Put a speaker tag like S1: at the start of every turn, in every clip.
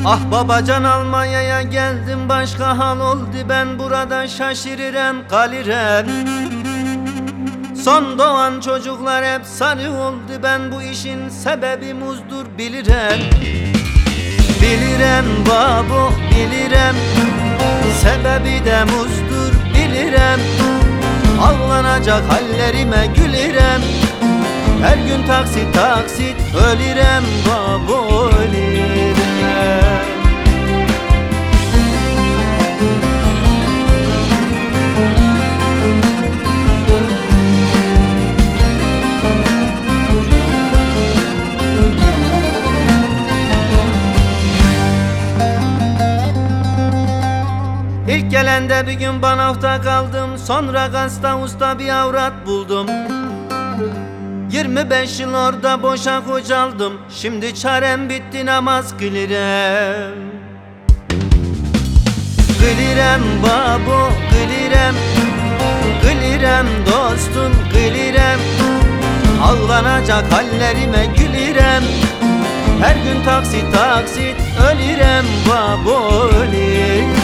S1: Ah babacan Almanya'ya geldim, başka hal oldu, ben burada şaşırırım kalırım. Son doğan çocuklar hep sarı oldu, ben bu işin sebebi muzdur bilirim. Bilirim babo bilirim, sebebi de muzdur bilirim. Ağlanacak hallerime gülürüm, her gün taksit taksit ölürüm babo ölürüm. İlk gelende bir gün banafta kaldım, sonra gazda usta bir avrat buldum. 25 yıl orada boşa kocaldım, şimdi çarem bitti, namaz kılırım. Kılırım babo kılırım, kılırım dostum kılırım. Ağlanacak hallerime gülürüm, her gün taksit taksit ölürüm babo ölürüm.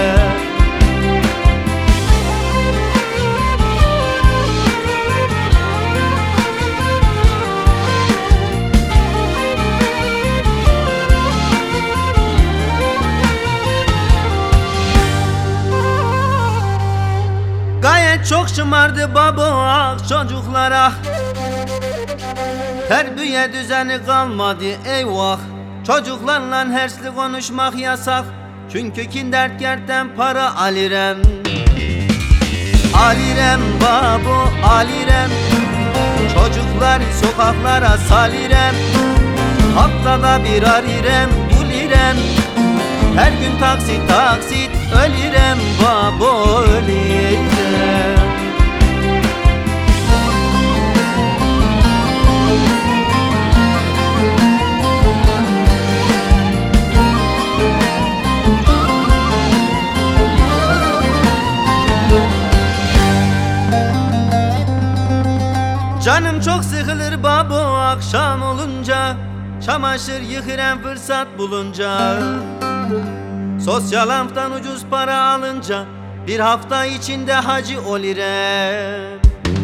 S1: Gayet çok şımardı babo ah çocuklara, terbiye düzeni kalmadı eyvah. Çocuklarla hersli konuşmak yasak, çünkü kindergarten para alirem. Alirem babo alirem, çocuklar sokaklara salirem. Haftada bir arirem bulirem, her gün taksit taksit ölürem babo ölürem. Canım çok sıkılır babo akşam olunca, çamaşır yıkırem fırsat bulunca. Sosyal haftan ucuz para alınca, bir hafta içinde hacı olirem.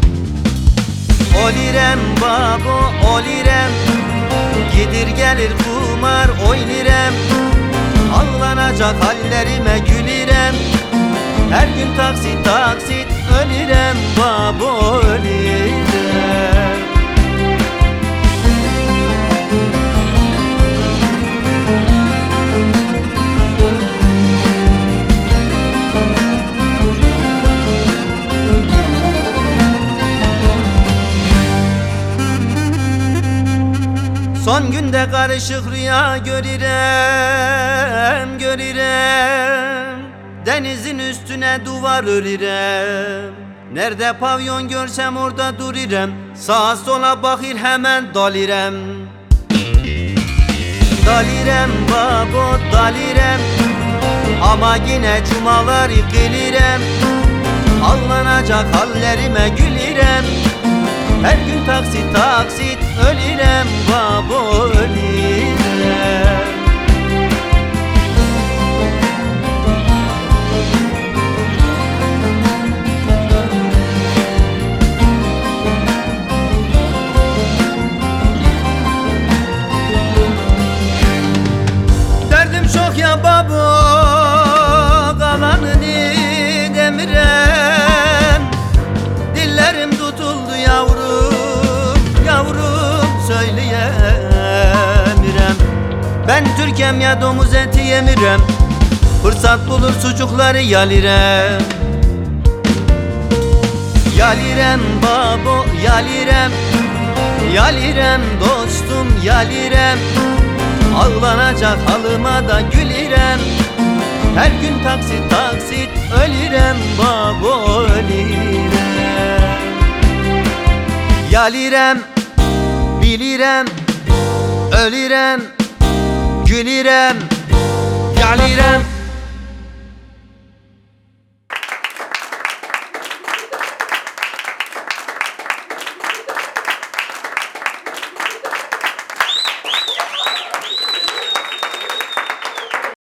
S1: Olirem babo olirem, gidir gelir kumar oynirem. Ağlanacak hallerime gülürem, her gün taksit taksit ölürem babo ölürem. Son günde karışık rüya görürem, görürem. Denizin üstüne duvar örürem. Nerede pavyon görsem orada dururem. Sağa sola bakır hemen dalirem. Dalirem babo dalirem, ama yine cumaları kılırem. Ağlanacak hallerime gülürem, her gün taksit taksit ölürem babo ölürem. Derdim çok ya babo, kalanını demirem. Dillerim tutuldu yavrum, yavrum söyleyemirem. Ben Türkem ya domuz eti yemirem, fırsat bulur sucukları yalirem. Yalirem babo yalirem, yalirem dostum yalirem. Ağlanacak halıma da gülürem, her gün taksit taksit ölürem babo ölürem. Yalirem bilirem, ölürem gülürem. Yalirem